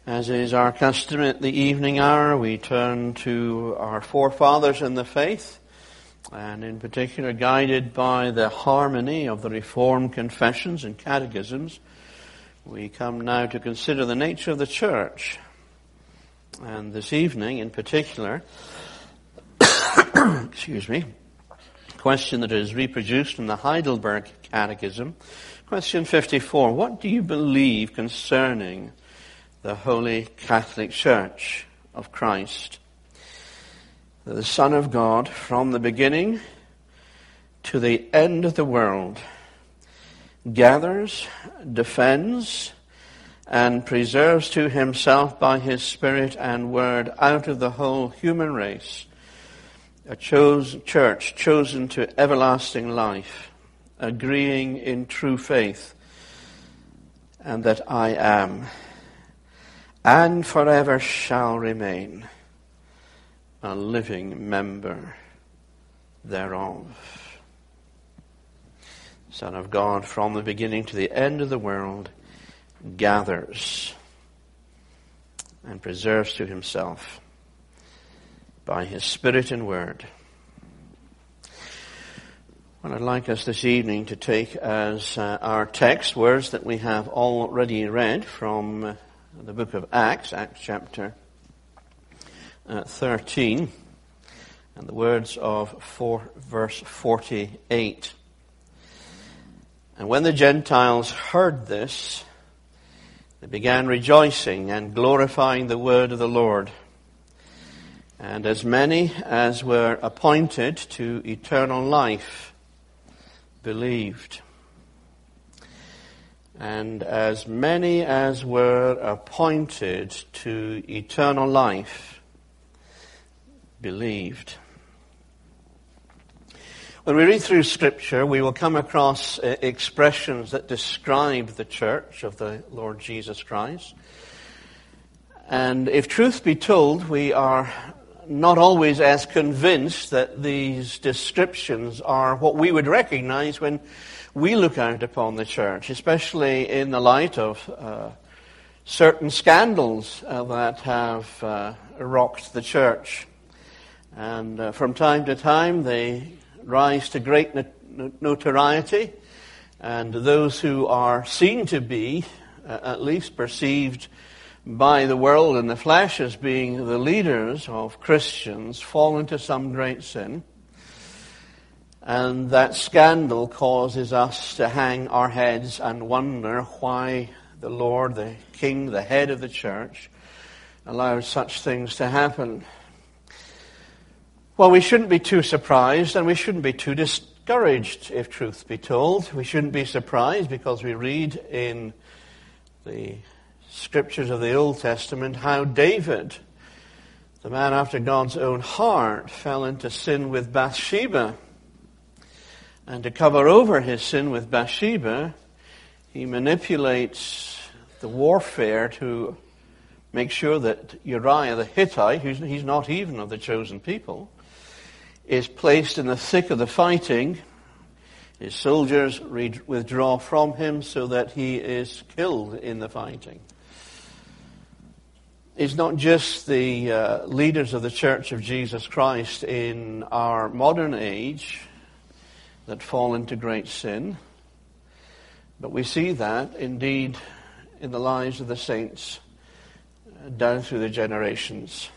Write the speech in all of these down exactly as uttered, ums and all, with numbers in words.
As is our custom at the evening hour, we turn to our forefathers in the faith, and in particular guided by the harmony of the Reformed confessions and catechisms, we come now to consider the nature of the church. And this evening in particular, excuse me, a question that is reproduced from the Heidelberg Catechism, question fifty-four, what do you believe concerning the Holy Catholic Church of Christ? The Son of God, from the beginning to the end of the world, gathers, defends, and preserves to himself by his Spirit and Word out of the whole human race a chosen church chosen to everlasting life, agreeing in true faith, and that I am, and forever shall remain, a living member thereof. Son of God, from the beginning to the end of the world, gathers and preserves to himself by his Spirit and Word. Well, I'd like us this evening to take as uh, our text words that we have already read from uh, the book of Acts, Acts chapter uh, thirteen, and the words of four, verse forty-eight. And when the Gentiles heard this, they began rejoicing and glorifying the word of the Lord. And as many as were appointed to eternal life believed. And as many as were appointed to eternal life believed. When we read through Scripture, we will come across uh, expressions that describe the church of the Lord Jesus Christ. And if truth be told, we are not always as convinced that these descriptions are what we would recognize when we look out upon the church, especially in the light of uh, certain scandals uh, that have uh, rocked the church. And uh, from time to time they rise to great not- notoriety, and those who are seen to be, uh, at least perceived by the world and the flesh as being the leaders of Christians, fall into some great sin. And that scandal causes us to hang our heads and wonder why the Lord, the King, the head of the church, allows such things to happen. Well, we shouldn't be too surprised, and we shouldn't be too discouraged, if truth be told. We shouldn't be surprised because we read in the Scriptures of the Old Testament how David, the man after God's own heart, fell into sin with Bathsheba. And to cover over his sin with Bathsheba, he manipulates the warfare to make sure that Uriah the Hittite, who's he's not even of the chosen people, is placed in the thick of the fighting. His soldiers withdraw from him so that he is killed in the fighting. It's not just the uh, leaders of the Church of Jesus Christ in our modern age that fall into great sin, but we see that indeed in the lives of the saints uh, down through the generations.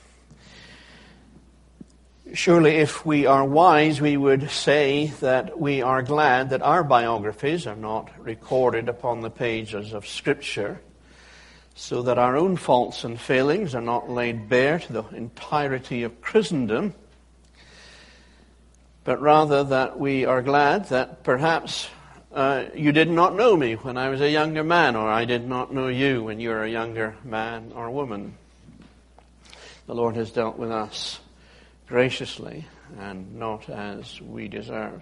Surely if we are wise, we would say that we are glad that our biographies are not recorded upon the pages of Scripture, so that our own faults and failings are not laid bare to the entirety of Christendom, but rather that we are glad that perhaps uh, you did not know me when I was a younger man, or I did not know you when you were a younger man or woman. The Lord has dealt with us graciously and not as we deserve.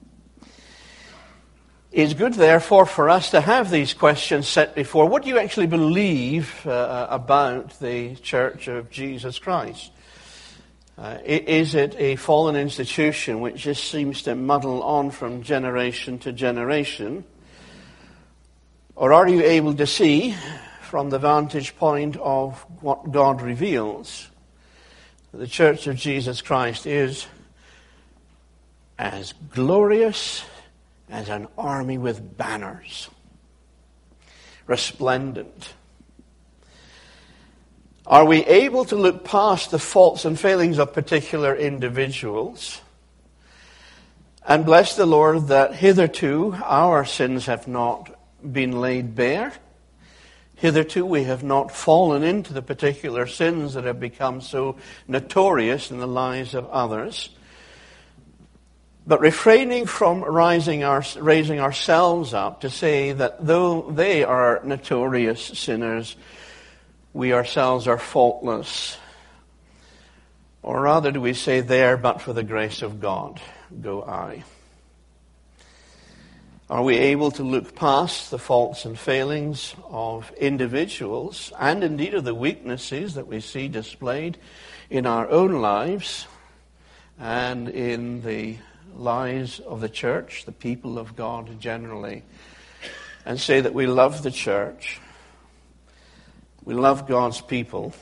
It's good, therefore, for us to have these questions set before. What do you actually believe uh, about the Church of Jesus Christ? Uh, is it a fallen institution which just seems to muddle on from generation to generation? Or are you able to see from the vantage point of what God reveals, the Church of Jesus Christ is as glorious as an army with banners, resplendent. Are we able to look past the faults and failings of particular individuals and bless the Lord that hitherto our sins have not been laid bare? Hitherto we have not fallen into the particular sins that have become so notorious in the lives of others. But refraining from rising our, raising ourselves up to say that though they are notorious sinners, we ourselves are faultless. Or rather do we say, there but for the grace of God go I. Are we able to look past the faults and failings of individuals and indeed of the weaknesses that we see displayed in our own lives and in the lives of the church, the people of God generally, and say that we love the church, we love God's people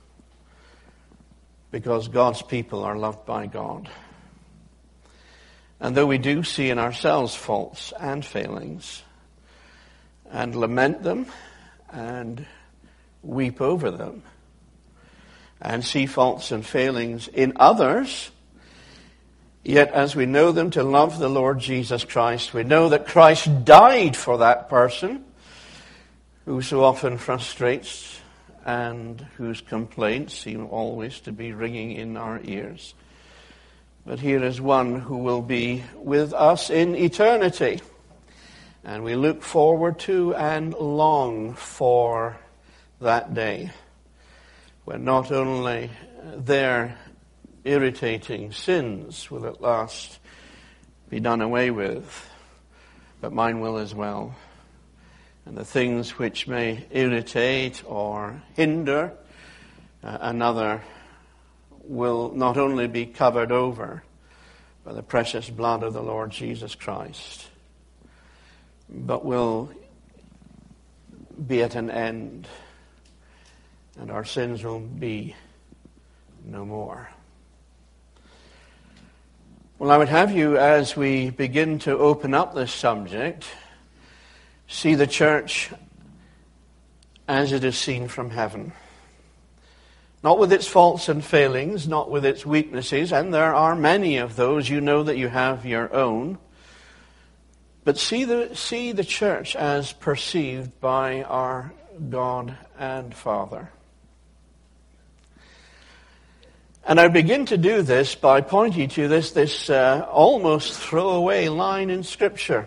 because God's people are loved by God. And though we do see in ourselves faults and failings, and lament them, and weep over them, and see faults and failings in others, yet as we know them to love the Lord Jesus Christ, we know that Christ died for that person who so often frustrates and whose complaints seem always to be ringing in our ears. But here is one who will be with us in eternity. And we look forward to and long for that day when not only their irritating sins will at last be done away with, but mine will as well. And the things which may irritate or hinder uh, another will not only be covered over by the precious blood of the Lord Jesus Christ, but will be at an end, and our sins will be no more. Well, I would have you, as we begin to open up this subject, see the church as it is seen from heaven. Not with its faults and failings, not with its weaknesses, and there are many of those. You know that you have your own. But see the, see the church as perceived by our God and Father. And I begin to do this by pointing to this, this uh, almost throwaway line in Scripture.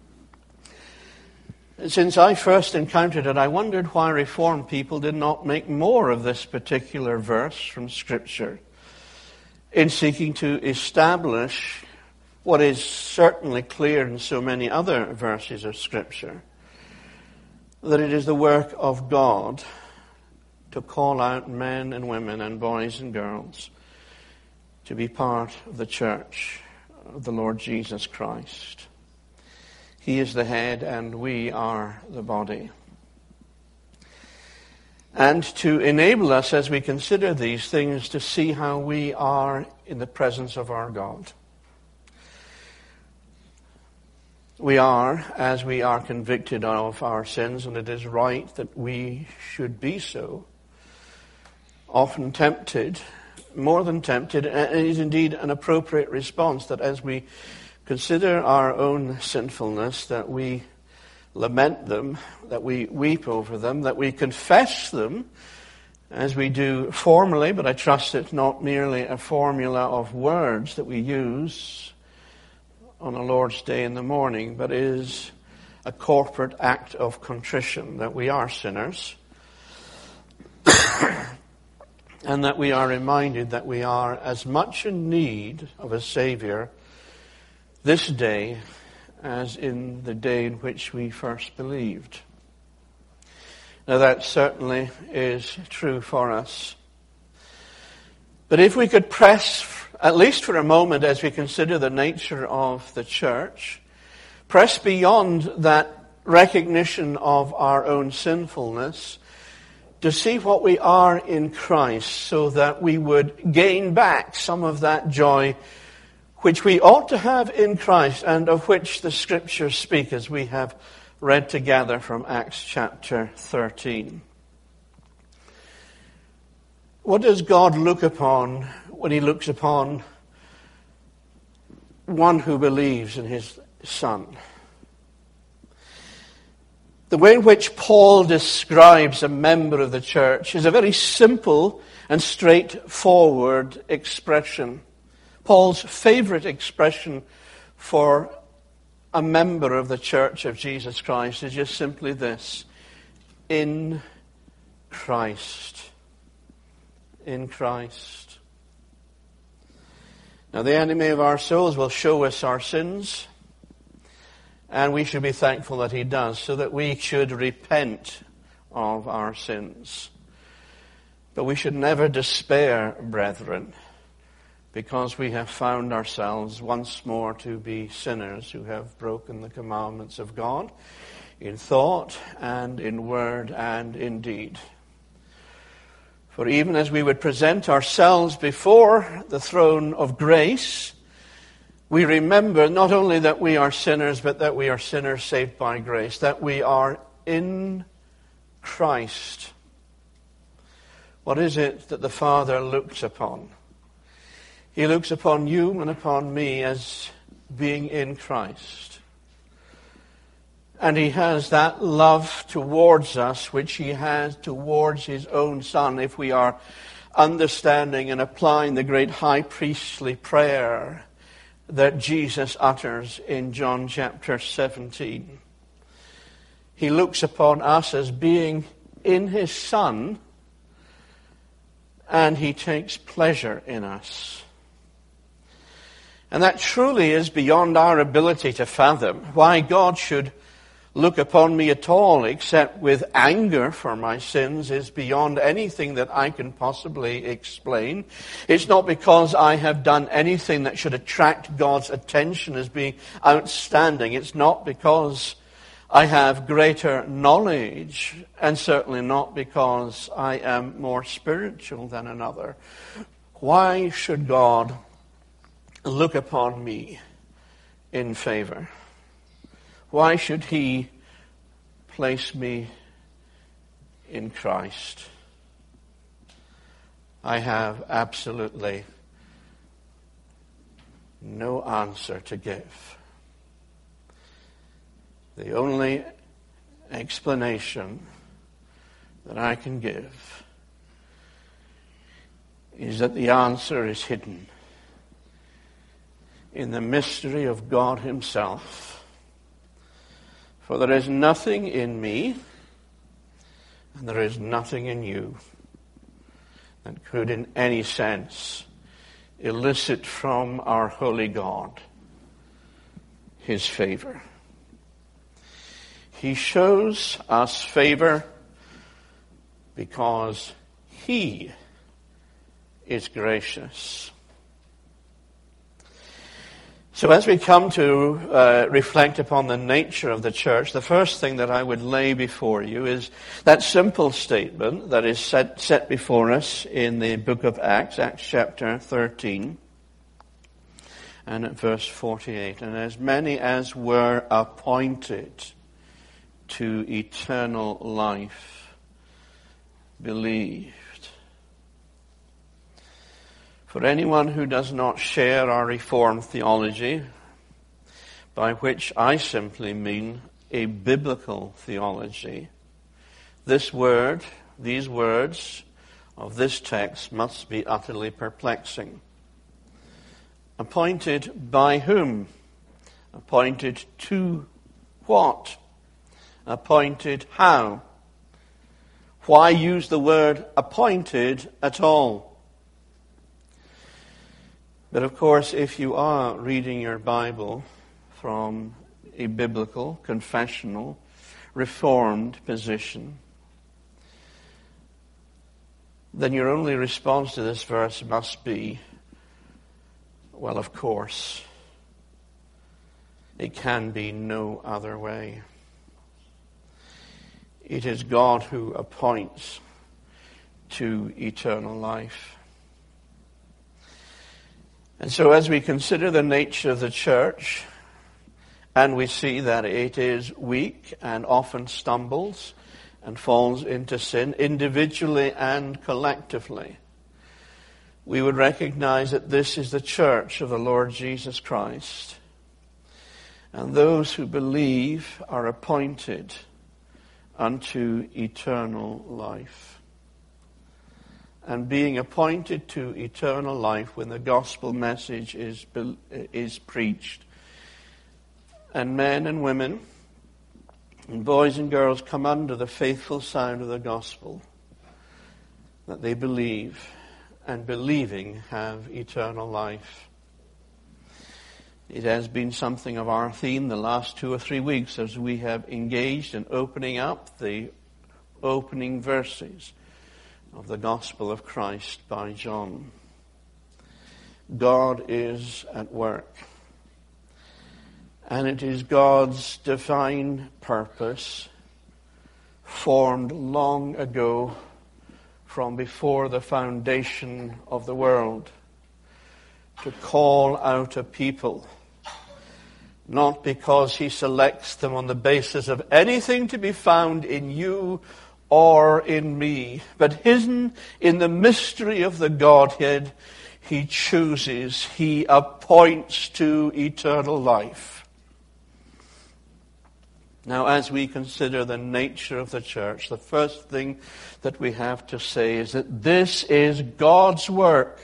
Since I first encountered it, I wondered why Reformed people did not make more of this particular verse from Scripture in seeking to establish what is certainly clear in so many other verses of Scripture, that it is the work of God to call out men and women and boys and girls to be part of the church of the Lord Jesus Christ. He is the head and we are the body. And to enable us as we consider these things to see how we are in the presence of our God. We are, as we are convicted of our sins, and it is right that we should be so, often tempted, more than tempted, and it is indeed an appropriate response that as we consider our own sinfulness, that we lament them, that we weep over them, that we confess them, as we do formally, but I trust it's not merely a formula of words that we use on a Lord's Day in the morning, but is a corporate act of contrition, that we are sinners, and that we are reminded that we are as much in need of a Savior this day as in the day in which we first believed. Now that certainly is true for us. But if we could press, at least for a moment as we consider the nature of the church, press beyond that recognition of our own sinfulness to see what we are in Christ so that we would gain back some of that joy which we ought to have in Christ and of which the Scriptures speak, as we have read together from Acts chapter thirteen. What does God look upon when he looks upon one who believes in his Son? The way in which Paul describes a member of the church is a very simple and straightforward expression. Paul's favorite expression for a member of the church of Jesus Christ is just simply this: in Christ. In Christ. Now, the enemy of our souls will show us our sins, and we should be thankful that he does, so that we should repent of our sins. But we should never despair, brethren, because we have found ourselves once more to be sinners who have broken the commandments of God in thought and in word and in deed. For even as we would present ourselves before the throne of grace, we remember not only that we are sinners, but that we are sinners saved by grace, that we are in Christ. What is it that the Father looks upon? He looks upon you and upon me as being in Christ. And he has that love towards us which he has towards his own Son, if we are understanding and applying the great high priestly prayer that Jesus utters in John chapter seventeen. He looks upon us as being in his Son, and he takes pleasure in us. And that truly is beyond our ability to fathom. Why God should look upon me at all except with anger for my sins is beyond anything that I can possibly explain. It's not because I have done anything that should attract God's attention as being outstanding. It's not because I have greater knowledge, and certainly not because I am more spiritual than another. Why should God look upon me in favor? Why should he place me in Christ? I have absolutely no answer to give. The only explanation that I can give is that the answer is hidden in the mystery of God himself. For there is nothing in me, and there is nothing in you that could in any sense elicit from our holy God his favor. He shows us favor because he is gracious. So as we come to uh, reflect upon the nature of the church, the first thing that I would lay before you is that simple statement that is set, set before us in the book of Acts, Acts chapter thirteen, and at verse forty-eight. And as many as were appointed to eternal life believed. For anyone who does not share our Reformed theology, by which I simply mean a biblical theology, this word, these words of this text must be utterly perplexing. Appointed by whom? Appointed to what? Appointed how? Why use the word appointed at all? But of course, if you are reading your Bible from a biblical, confessional, reformed position, then your only response to this verse must be, well, of course, it can be no other way. It is God who appoints to eternal life. And so as we consider the nature of the church, and we see that it is weak and often stumbles and falls into sin, individually and collectively, we would recognize that this is the church of the Lord Jesus Christ. And those who believe are appointed unto eternal life. And being appointed to eternal life when the gospel message is, is preached, and men and women and boys and girls come under the faithful sound of the gospel, that they believe, and believing have eternal life. It has been something of our theme the last two or three weeks as we have engaged in opening up the opening verses of the gospel of Christ by John. God is at work. And it is God's divine purpose, formed long ago from before the foundation of the world, to call out a people, not because he selects them on the basis of anything to be found in you or in me, but hidden in the mystery of the Godhead, he chooses, he appoints to eternal life. Now, as we consider the nature of the church, the first thing that we have to say is that this is God's work.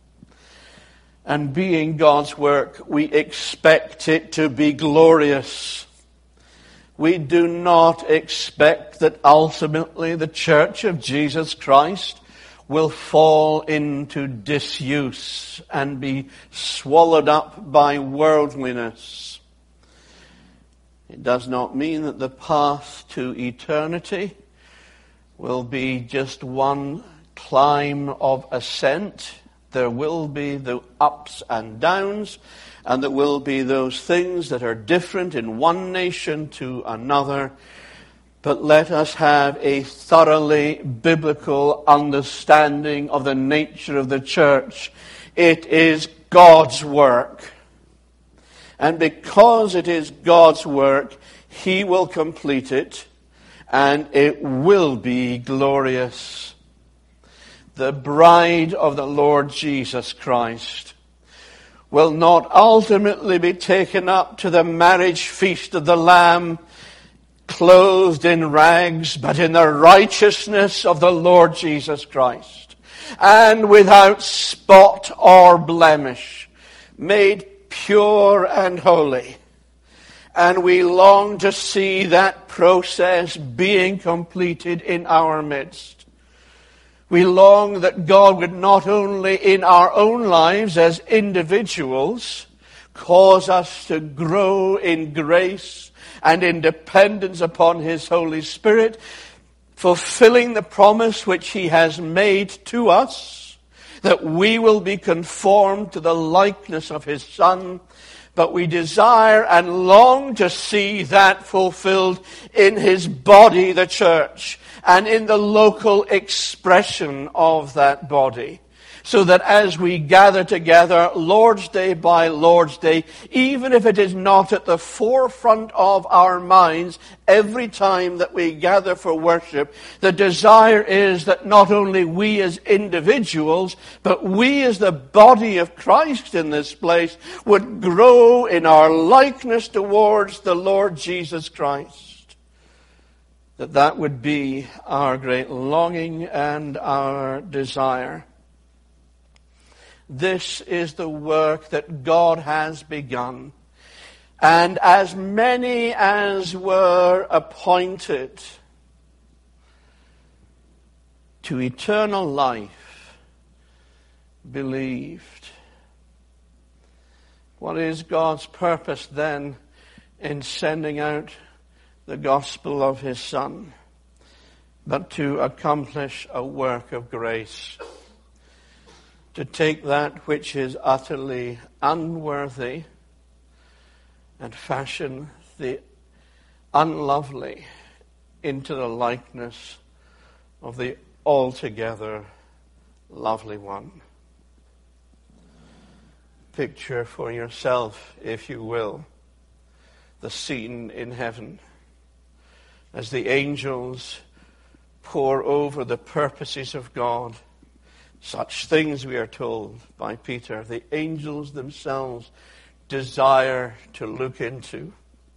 And being God's work, we expect it to be glorious. We do not expect that ultimately the church of Jesus Christ will fall into disuse and be swallowed up by worldliness. It does not mean that the path to eternity will be just one climb of ascent. There will be the ups and downs, and there will be those things that are different in one nation to another. But let us have a thoroughly biblical understanding of the nature of the church. It is God's work. And because it is God's work, he will complete it, and it will be glorious. The bride of the Lord Jesus Christ will not ultimately be taken up to the marriage feast of the Lamb, clothed in rags, but in the righteousness of the Lord Jesus Christ, and without spot or blemish, made pure and holy. And we long to see that process being completed in our midst. We long that God would not only in our own lives as individuals cause us to grow in grace and in dependence upon his Holy Spirit, fulfilling the promise which he has made to us, that we will be conformed to the likeness of his Son, but we desire and long to see that fulfilled in his body, the church, and in the local expression of that body. So that as we gather together Lord's Day by Lord's Day, even if it is not at the forefront of our minds every time that we gather for worship, the desire is that not only we as individuals, but we as the body of Christ in this place would grow in our likeness towards the Lord Jesus Christ. That that would be our great longing and our desire. This is the work that God has begun. And as many as were appointed to eternal life believed. What is God's purpose then in sending out the gospel of his Son? But to accomplish a work of grace. To take that which is utterly unworthy and fashion the unlovely into the likeness of the altogether lovely one. Picture for yourself, if you will, the scene in heaven as the angels pour over the purposes of God. Such things, we are told by Peter, the angels themselves desire to look into.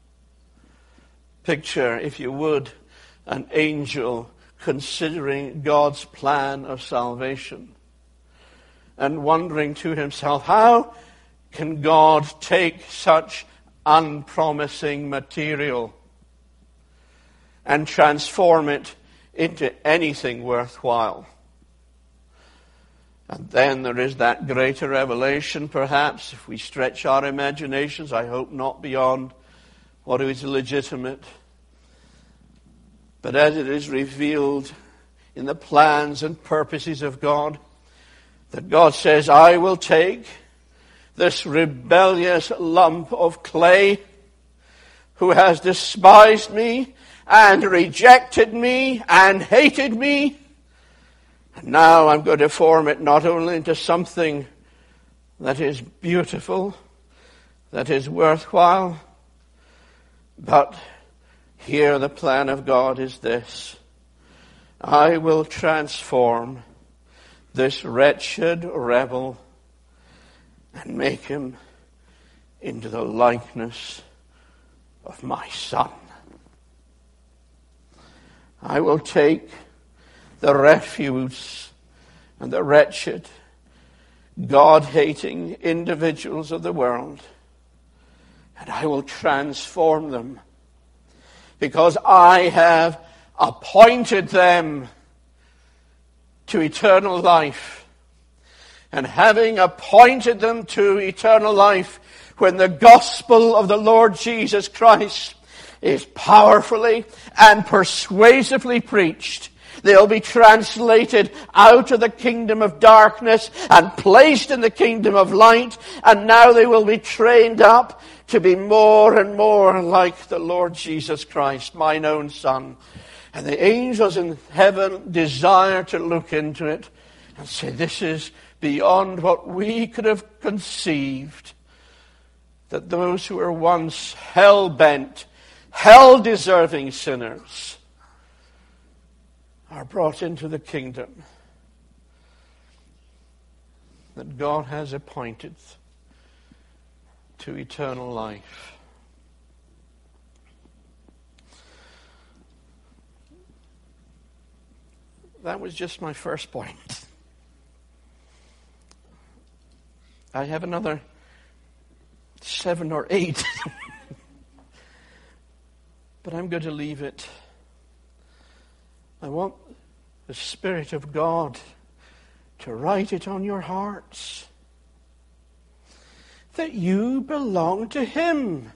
Picture, if you would, an angel considering God's plan of salvation and wondering to himself, how can God take such unpromising material and transform it into anything worthwhile? And then there is that greater revelation, perhaps, if we stretch our imaginations, I hope not beyond what is legitimate. But as it is revealed in the plans and purposes of God, that God says, I will take this rebellious lump of clay who has despised me and rejected me and hated me, and now I'm going to form it not only into something that is beautiful, that is worthwhile, but here the plan of God is this: I will transform this wretched rebel and make him into the likeness of my Son. I will take the refuse and the wretched, God-hating individuals of the world, and I will transform them, because I have appointed them to eternal life. And having appointed them to eternal life, when the gospel of the Lord Jesus Christ is powerfully and persuasively preached, they'll be translated out of the kingdom of darkness and placed in the kingdom of light, and now they will be trained up to be more and more like the Lord Jesus Christ, mine own Son. And the angels in heaven desire to look into it and say, this is beyond what we could have conceived, that those who were once hell-bent, hell-deserving sinners are brought into the kingdom that God has appointed to eternal life. That was just my first point. I have another seven or eight. But I'm going to leave it. I want the Spirit of God to write it on your hearts, that you belong to Him.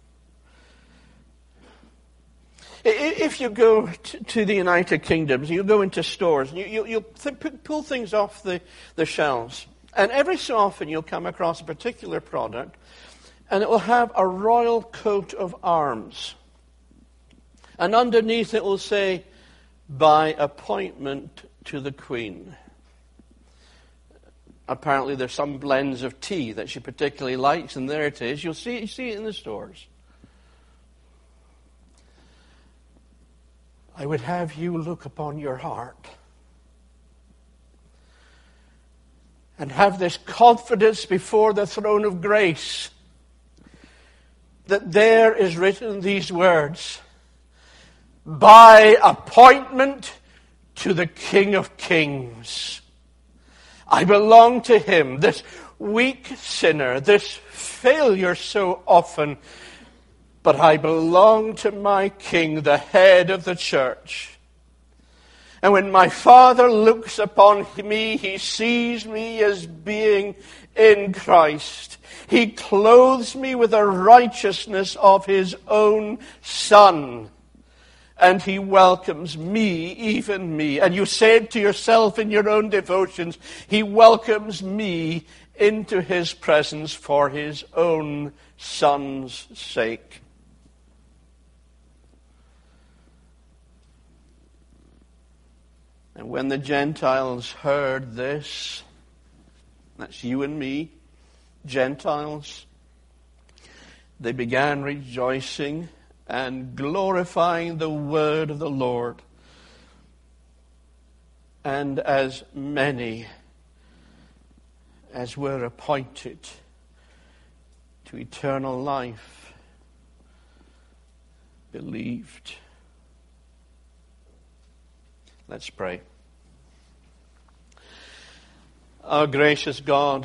If you go to the United Kingdom, you go into stores, you, you, you'll th- pull things off the, the shelves, and every so often you'll come across a particular product, and it will have a royal coat of arms. And underneath it will say, by appointment to the Queen. Apparently there's some blends of tea that she particularly likes, and there it is. You'll see, you see it in the stores. I would have you look upon your heart and have this confidence before the throne of grace that there is written these words, by appointment to the King of Kings. I belong to Him, this weak sinner, this failure so often, but I belong to my King, the head of the church. And when my Father looks upon me, He sees me as being in Christ. He clothes me with the righteousness of His own Son. And He welcomes me, even me. And you said to yourself in your own devotions, He welcomes me into His presence for His own Son's sake. And when the Gentiles heard this, that's you and me, Gentiles, they began rejoicing and glorifying the word of the Lord. And as many as were appointed to eternal life believed. Let's pray. Our gracious God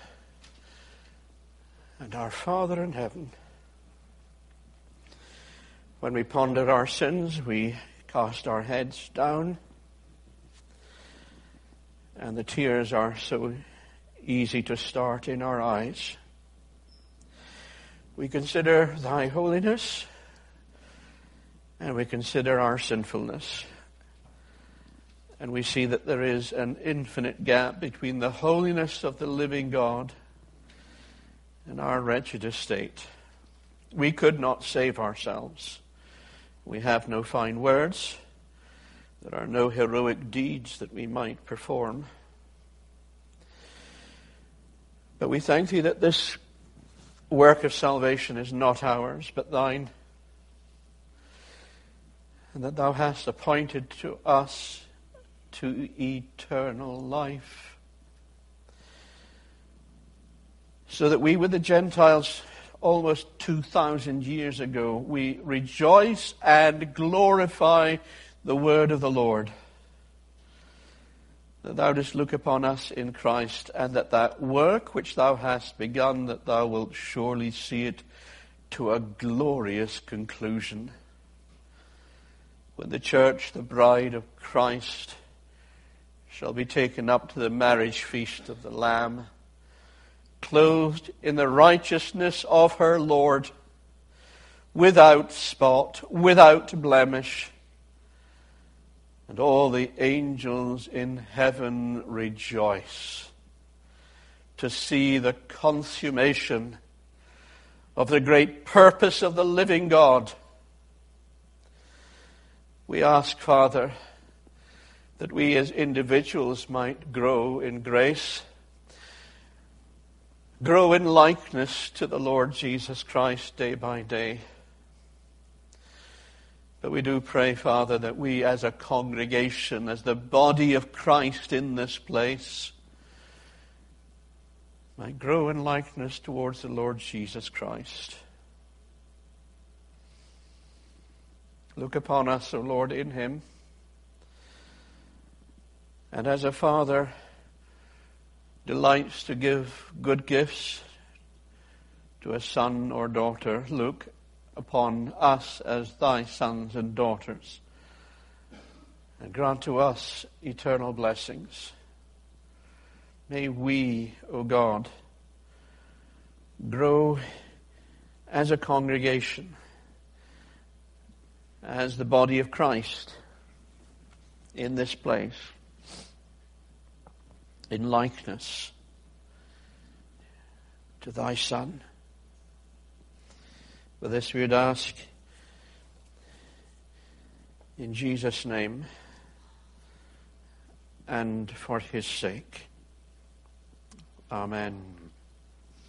and our Father in heaven, when we ponder our sins, we cast our heads down, and the tears are so easy to start in our eyes. We consider thy holiness, and we consider our sinfulness. And we see that there is an infinite gap between the holiness of the living God and our wretched estate. We could not save ourselves. We have no fine words. There are no heroic deeds that we might perform. But we thank thee that this work of salvation is not ours, but thine, and that thou hast appointed to us to eternal life, so that we with the Gentiles almost two thousand years ago, we rejoice and glorify the word of the Lord, that thou dost look upon us in Christ, and that that work which thou hast begun, that thou wilt surely see it to a glorious conclusion, when the church, the bride of Christ, shall be taken up to the marriage feast of the Lamb, clothed in the righteousness of her Lord, without spot, without blemish. And all the angels in heaven rejoice to see the consummation of the great purpose of the living God. We ask, Father, that we as individuals might grow in grace, grow in likeness to the Lord Jesus Christ day by day. But we do pray, Father, that we as a congregation, as the body of Christ in this place, might grow in likeness towards the Lord Jesus Christ. Look upon us, O Lord, in him. And as a father delights to give good gifts to a son or daughter, look upon us as thy sons and daughters, and grant to us eternal blessings. May we, O God, grow as a congregation, as the body of Christ in this place, in likeness to thy Son. For this we would ask in Jesus' name and for his sake. Amen.